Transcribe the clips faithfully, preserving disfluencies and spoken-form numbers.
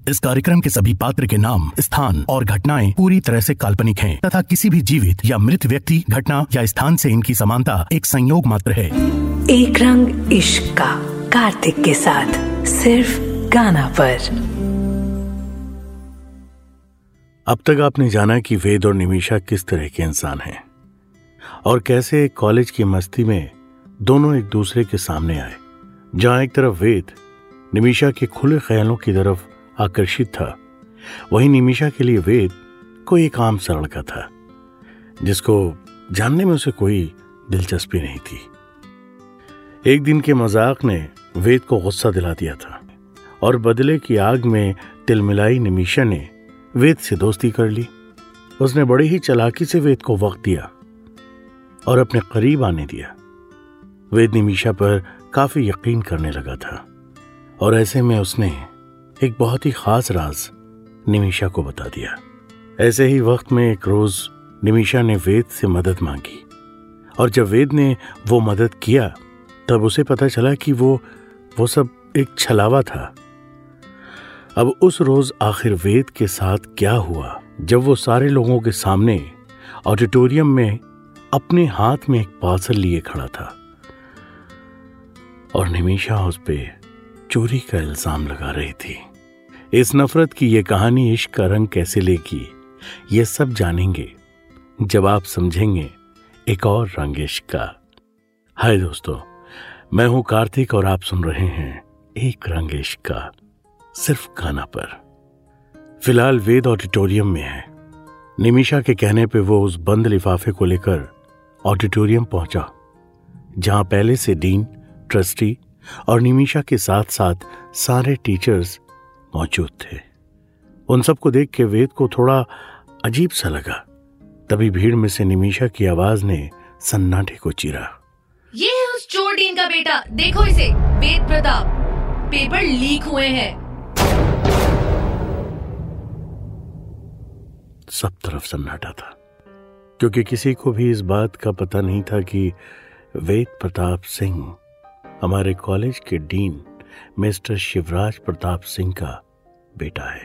इस कार्यक्रम के सभी पात्र के नाम, स्थान और घटनाएं पूरी तरह से काल्पनिक हैं तथा किसी भी जीवित या मृत व्यक्ति, घटना या स्थान से इनकी समानता एक संयोग मात्र है। एक रंग इश्क का, कार्तिक के साथ, सिर्फ गाना पर। अब तक आपने जाना कि वेद और निमिषा किस तरह के इंसान हैं और कैसे कॉलेज की मस्ती में दोनों एक दूसरे के सामने आए। जहां एक तरफ वेद निमिषा के खुले ख्यालों की तरफ आकर्षित था, वहीं निमिषा के लिए वेद कोई एक आम सा लड़का था जिसको जानने में उसे कोई दिलचस्पी नहीं थी। एक दिन के मजाक ने वेद को गुस्सा दिला दिया था और बदले की आग में तिलमिलाई निमिषा ने वेद से दोस्ती कर ली। उसने बड़ी ही चालाकी से वेद को वक्त दिया और अपने करीब आने दिया। वेद निमिषा पर काफी यकीन करने लगा था और ऐसे में उसने एक बहुत ही खास राज निमिषा को बता दिया। ऐसे ही वक्त में एक रोज निमिषा ने वेद से मदद मांगी और जब वेद ने वो मदद किया तब उसे पता चला कि वो वो सब एक छलावा था। अब उस रोज आखिर वेद के साथ क्या हुआ जब वो सारे लोगों के सामने ऑडिटोरियम में अपने हाथ में एक पार्सल लिए खड़ा था और निमिषा उस पे चोरी का इल्जाम लगा रही थी। इस नफरत की ये कहानी इश्क का रंग कैसे लेगी, ये सब जानेंगे जब आप समझेंगे एक और रंग इश्क का। हाय दोस्तों, मैं हूं कार्तिक और आप सुन रहे हैं एक रंग इश्क का, सिर्फ गाना पर। फिलहाल वेद ऑडिटोरियम में है। निमिषा के कहने पे वो उस बंद लिफाफे को लेकर ऑडिटोरियम पहुंचा जहां पहले से डीन, ट्रस्टी और निमिषा के साथ साथ सारे टीचर्स मौजूद थे। उन सबको देख के वेद को थोड़ा अजीब सा लगा। तभी भीड़ में से निमिषा की आवाज ने सन्नाटे को चीरा। ये है उस चोर डीन का बेटा, देखो इसे, वेद प्रताप। पेपर लीक हुए हैं। सब तरफ सन्नाटा था क्योंकि किसी को भी इस बात का पता नहीं था कि वेद प्रताप सिंह हमारे कॉलेज के डीन मिस्टर शिवराज प्रताप सिंह का बेटा है,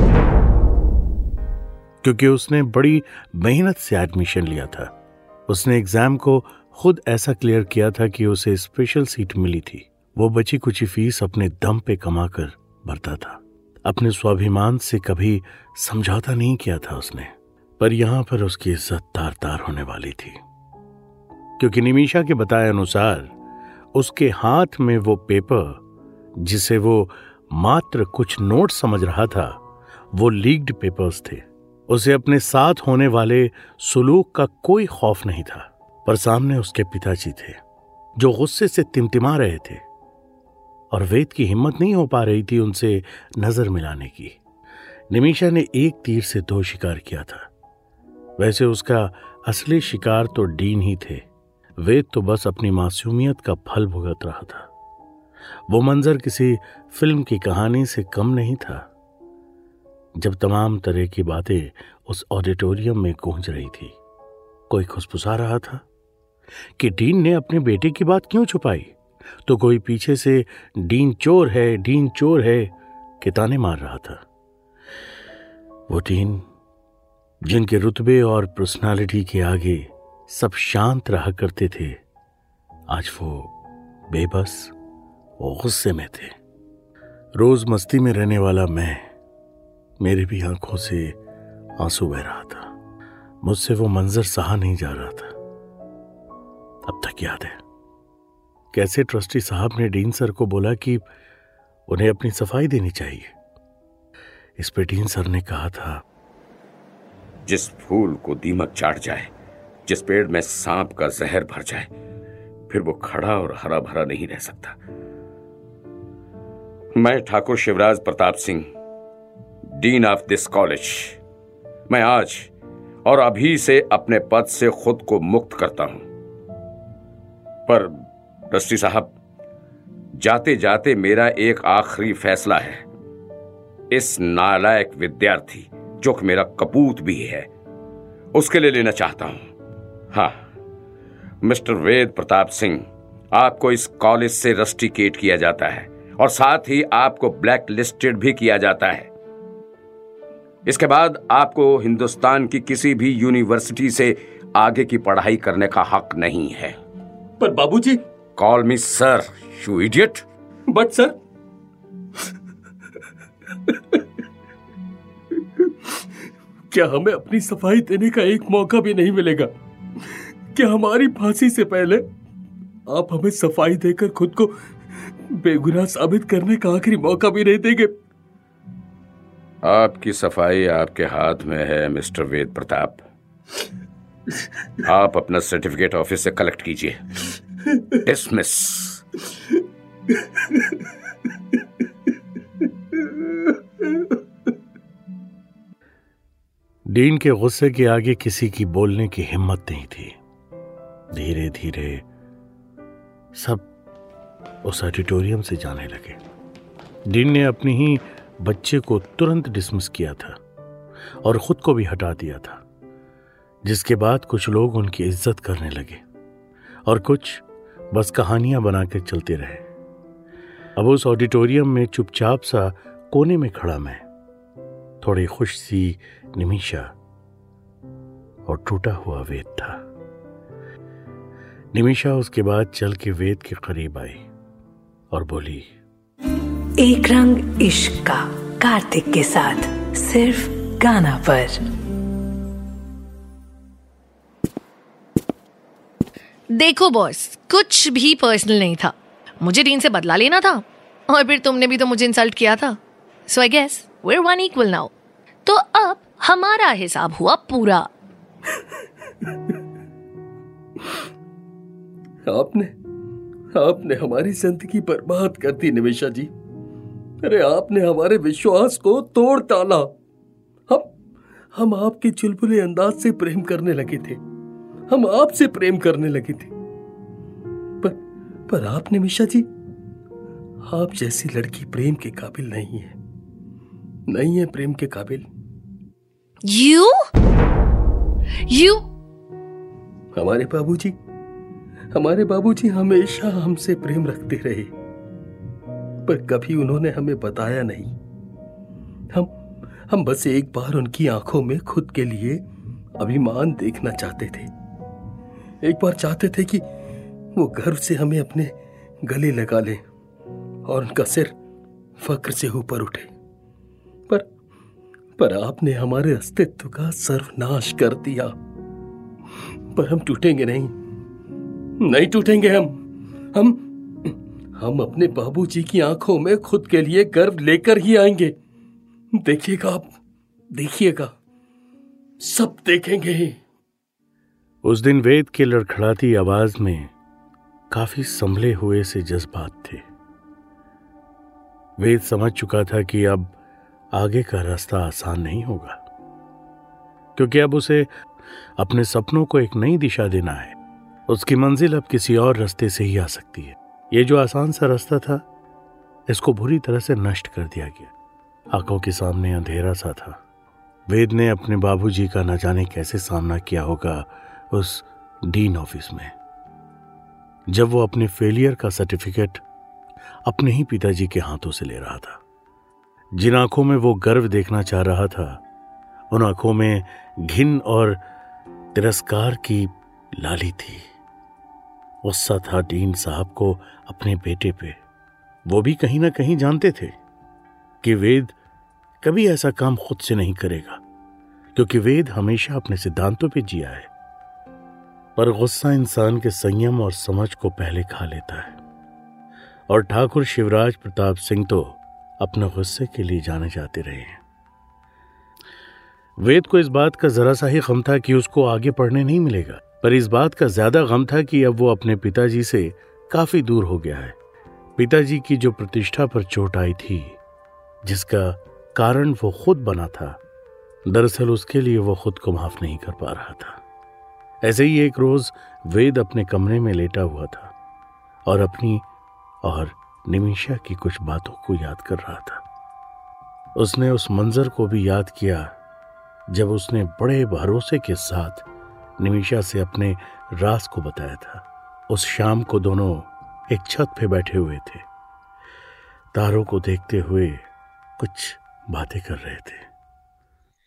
क्योंकि उसने बड़ी मेहनत से एडमिशन लिया था। उसने एग्जाम को खुद ऐसा क्लियर किया था कि उसे स्पेशल सीट मिली थी। वो बची कुछ फीस अपने दम पे कमाकर भरता था। अपने स्वाभिमान से कभी समझौता नहीं किया था उसने, पर यहां पर उसकी इज्जत तार तार होने वाली थी क्योंकि निमिषा के बताए अनुसार उसके हाथ में वो पेपर जिसे वो मात्र कुछ नोट समझ रहा था, वो लीक्ड पेपर्स थे। उसे अपने साथ होने वाले सुलूक का कोई खौफ नहीं था, पर सामने उसके पिताजी थे जो गुस्से से तिमतिमा रहे थे और वेद की हिम्मत नहीं हो पा रही थी उनसे नजर मिलाने की। निमिषा ने एक तीर से दो शिकार किया था। वैसे उसका असली शिकार तो डीन ही थे। वेद तो बस अपनी मासूमियत का फल भुगत रहा था। वो मंजर किसी फिल्म की कहानी से कम नहीं था जब तमाम तरह की बातें उस ऑडिटोरियम में गूंज रही थी। कोई खुसफुसा रहा था कि डीन ने अपने बेटे की बात क्यों छुपाई, तो कोई पीछे से डीन चोर है, डीन चोर है के ताने मार रहा था। वो डीन जिनके रुतबे और पर्सनालिटी के आगे सब शांत रहा करते थे, आज वो बेबस और गुस्से में थे। रोज मस्ती में रहने वाला मैं, मेरी भी आंखों से आंसू बह रहा था। मुझसे वो मंजर सहा नहीं जा रहा था। अब तक याद है कैसे ट्रस्टी साहब ने डीन सर को बोला कि उन्हें अपनी सफाई देनी चाहिए। इस पे डीन सर ने कहा था, जिस फूल को दीमक चाट जाए, जिस पेड़ में सांप का जहर भर जाए, फिर वो खड़ा और हरा भरा नहीं रह सकता। मैं Thakur Shivraj Pratap Singh, dean of this college, मैं आज और अभी से अपने पद से खुद को मुक्त करता हूं। पर ट्रस्टी साहब, जाते जाते मेरा एक आखिरी फैसला है। इस नालायक विद्यार्थी जो कि मेरा कपूत भी है, उसके लिए लेना चाहता हूं। हाँ, मिस्टर वेद प्रताप सिंह, आपको इस कॉलेज से रस्टिकेट किया जाता है और साथ ही आपको ब्लैक लिस्टेड भी किया जाता है। इसके बाद आपको हिंदुस्तान की किसी भी यूनिवर्सिटी से आगे की पढ़ाई करने का हक नहीं है। पर बाबूजी। Call me sir, you idiot. But sir. क्या हमें अपनी सफाई देने का एक मौका भी नहीं मिलेगा? क्या हमारी फांसी से पहले आप हमें सफाई देकर खुद को बेगुनाह साबित करने का आखिरी मौका भी नहीं देंगे? आपकी सफाई आपके हाथ में है मिस्टर वेद प्रताप। आप अपना सर्टिफिकेट ऑफिस से कलेक्ट कीजिए। डिसमिस। डीन के गुस्से के आगे किसी की बोलने की हिम्मत नहीं थी। धीरे धीरे सब उस ऑडिटोरियम से जाने लगे। डीन ने अपनी ही बच्चे को तुरंत डिसमिस किया था और खुद को भी हटा दिया था, जिसके बाद कुछ लोग उनकी इज्जत करने लगे और कुछ बस कहानियां बनाकर चलते रहे। अब उस ऑडिटोरियम में चुपचाप सा कोने में खड़ा मैं, थोड़ी खुश सी निमिषा और टूटा हुआ वेद था। निमिषा उसके बाद चल के वेद के करीब आई और बोली, एक रंग इश्क का कार्तिक के साथ सिर्फ गाना पर। देखो बॉस, कुछ भी पर्सनल नहीं था। मुझे डीन से बदला लेना था और फिर तुमने भी तो मुझे इंसल्ट किया था। So I guess we are one equal now. तो अब हमारा हिसाब हुआ पूरा। आपने आपने हमारी जिंदगी बर्बाद कर दी निमिषा जी। अरे आपने हमारे विश्वास को तोड़ डाला। हम हम आपके चुलबुले अंदाज से प्रेम करने लगे थे। हम आपसे प्रेम करने लगे थे। पर पर आप निमिषा जी, आप जैसी लड़की प्रेम के काबिल नहीं है। नहीं है प्रेम के काबिल। यू यू हमारे बाबूजी हमारे बाबूजी हमेशा हमसे प्रेम रखते रहे, पर कभी उन्होंने हमें बताया नहीं। हम हम बस एक बार उनकी आंखों में खुद के लिए अभिमान देखना चाहते थे। एक बार चाहते थे कि वो गर्व से हमें अपने गले लगा लें और उनका सिर फक्र से ऊपर उठे। पर पर आपने हमारे अस्तित्व का सर्वनाश कर दिया। पर हम टूटेंगे नहीं, नहीं टूटेंगे। हम हम हम अपने बाबूजी की आंखों में खुद के लिए गर्व लेकर ही आएंगे। देखिएगा आप, देखिएगा, सब देखेंगे। उस दिन वेद के लड़खड़ाती आवाज में काफी संभले हुए से जज्बात थे। वेद समझ चुका था कि अब आगे का रास्ता आसान नहीं होगा, क्योंकि अब उसे अपने सपनों को एक नई दिशा देना है। उसकी मंजिल अब किसी और रास्ते से ही आ सकती है। ये जो आसान सा रास्ता था, इसको बुरी तरह से नष्ट कर दिया गया। आंखों के सामने अंधेरा सा था। वेद ने अपने बाबूजी का न जाने कैसे सामना किया होगा उस डीन ऑफिस में, जब वो अपने फेलियर का सर्टिफिकेट अपने ही पिताजी के हाथों से ले रहा था। जिन आंखों में वो गर्व देखना चाह रहा था, उन आंखों में घिन और तिरस्कार की लाली थी। गुस्सा था डीन साहब को अपने बेटे पे। वो भी कहीं ना कहीं जानते थे कि वेद कभी ऐसा काम खुद से नहीं करेगा, क्योंकि वेद हमेशा अपने सिद्धांतों पे जिया है। पर गुस्सा इंसान के संयम और समझ को पहले खा लेता है, और ठाकुर शिवराज प्रताप सिंह तो अपने गुस्से के लिए जाने जाते रहे हैं। वेद को इस बात का जरा सा ही गम था कि उसको आगे पढ़ने नहीं मिलेगा, पर इस बात का ज्यादा गम था कि अब वो अपने पिताजी से काफी दूर हो गया है। पिताजी की जो प्रतिष्ठा पर चोट आई थी, जिसका कारण वो खुद बना था, दरअसल उसके लिए वो खुद को माफ नहीं कर पा रहा था। ऐसे ही एक रोज वेद अपने कमरे में लेटा हुआ था और अपनी और निमिषा की कुछ बातों को याद कर रहा था। उसने उस मंजर को भी याद किया जब उसने बड़े भरोसे के साथ निमिषा से अपने राज को बताया था। उस शाम को दोनों एक छत पे बैठे हुए थे, तारों को देखते हुए कुछ बातें कर रहे थे।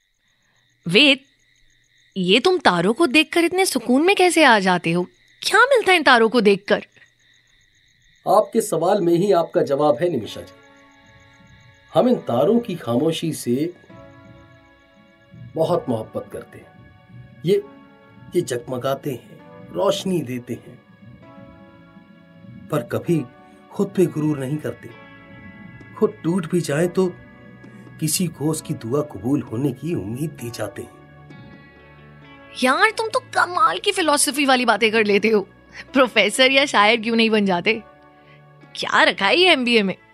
वेद, ये तुम तारों को देखकर इतने सुकून में कैसे आ जाते हो? क्या मिलता है इन तारों को देखकर? आपके सवाल में ही आपका जवाब है निमिषा जी। हम इन तारों की खामोशी से बहुत मोहब्बत करते हैं। ये ये जगमगाते हैं, रोशनी देते हैं, पर कभी खुद पे गुरूर नहीं करते। खुद टूट भी जाए तो किसी को उसकी दुआ कबूल होने की उम्मीद दी जाते हैं। यार, तुम तो कमाल की फिलॉसफी वाली बातें कर लेते हो। प्रोफेसर या शायर क्यों नहीं बन जाते? क्या रखा है ये एमबीए में?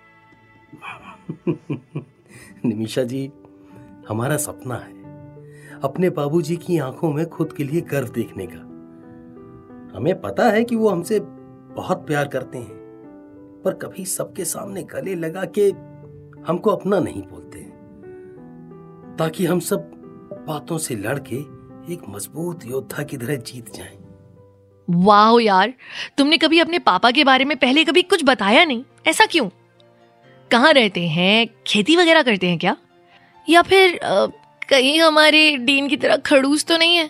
निमिषा जी, हमारा सपना है अपने बाबूजी की आंखों में खुद के लिए गर्व देखने का। हमें पता है कि वो हमसे बहुत प्यार करते हैं, पर कभी सबके सामने गले लगा के हमको अपना नहीं बोलते, ताकि हम सब बातों से लड़के एक मजबूत योद्धा की तरह जीत जाएं। वाह यार, तुमने कभी अपने पापा के बारे में पहले कभी कुछ बताया नहीं, ऐसा क्यों? कहाँ रहते हैं? खेती वगैरह करते हैं क्या? या फिर आ, कहीं हमारे डीन की तरह खड़ूस तो नहीं है?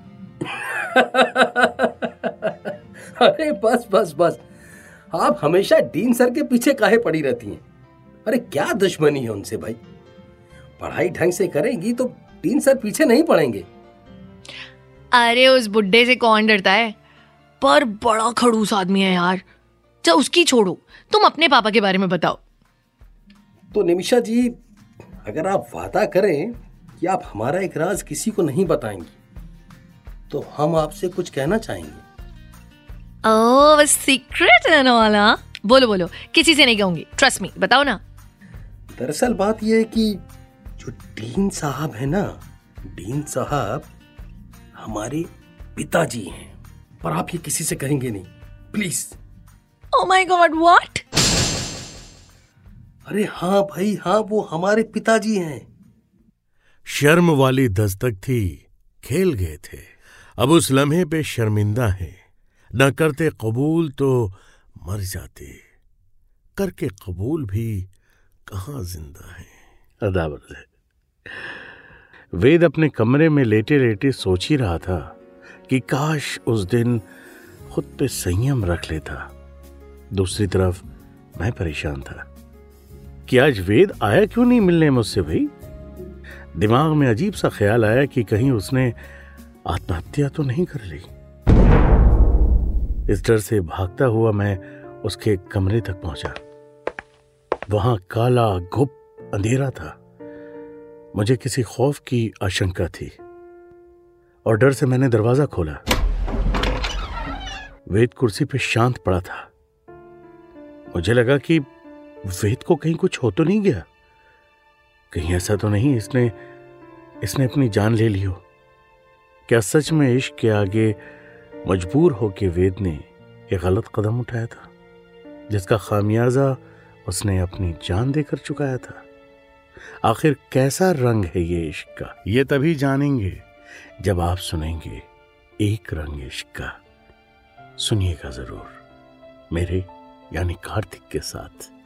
अरे बस बस बस, आप हमेशा डीन सर के पीछे काहे पड़ी रहती हैं? अरे क्या दुश्मनी है उनसे भाई? पढ़ाई ढंग से करेंगी तो डीन सर पीछे नहीं पड़ेंगे। अरे उस बुड्ढे से कौन डरता है? पर बड़ा खड़ूस आदमी है यार। चल उसकी छोड़ो, तुम अपने पापा के बारे में बताओ। तो निमिषा जी, अगर आप वादा करें कि आप हमारा एक राज किसी को नहीं बताएंगी, तो हम आपसे कुछ कहना चाहेंगे। ओह, सीक्रेट है ना वाला? बोलो बोलो, किसी से नहीं कहूंगी, ट्रस्ट मी, बताओ ना। दरअसल बात यह है कि जो डीन साहब है ना, डीन साहब हमारे पिताजी हैं, पर आप ये किसी से कहेंगे नहीं, please. Oh my God, what? अरे हाँ भाई हाँ, वो हमारे पिताजी हैं। शर्म वाली दस्तक थी, खेल गए थे। अब उस लम्हे पे शर्मिंदा है, न करते कबूल तो मर जाते, करके कबूल भी कहाँ जिंदा है। अदावत है। वेद अपने कमरे में लेटे लेटे सोच ही रहा था कि काश उस दिन खुद पे संयम रख लेता। दूसरी तरफ मैं परेशान था कि आज वेद आया क्यों नहीं मिलने मुझसे भाई। दिमाग में अजीब सा ख्याल आया कि कहीं उसने आत्महत्या तो नहीं कर ली। इस डर से भागता हुआ मैं उसके कमरे तक पहुंचा। वहां काला गुप्त अंधेरा था। मुझे किसी खौफ की आशंका थी और डर से मैंने दरवाजा खोला। वेद कुर्सी पे शांत पड़ा था। मुझे लगा कि वेद को कहीं कुछ हो तो नहीं गया, कहीं ऐसा तो नहीं इसने इसने अपनी जान ले ली हो। क्या सच में इश्क के आगे मजबूर होके वेद ने एक गलत कदम उठाया था, जिसका खामियाजा उसने अपनी जान देकर चुकाया था? आखिर कैसा रंग है ये इश्क का? ये तभी जानेंगे जब आप सुनेंगे एक रंग इश्क का। सुनिएगा जरूर मेरे यानी कार्तिक के साथ।